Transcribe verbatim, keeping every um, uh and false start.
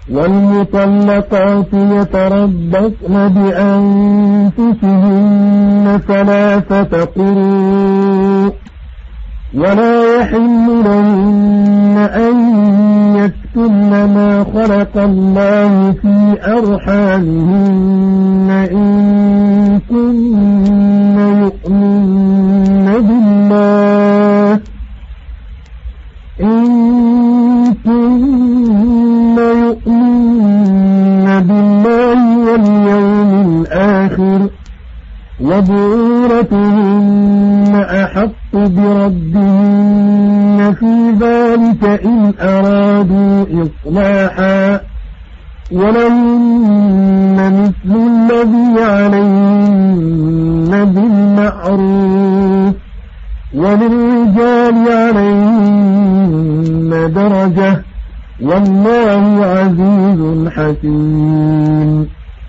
والمطلقات يتربصن بأنفسهن ثلاثة قروء ولا يحل لهن أن يكتمن ما خلق الله في أرحامهن إن كن يؤمن بالله إن كن يؤمن بالله واليوم الآخر وبعولتهن أحق بردهن في ذلك إن أرادوا إصلاحا ولهن مثل الذي عليهن بالمعروف وللرجال عليهن درجة والله عزيز حكيم.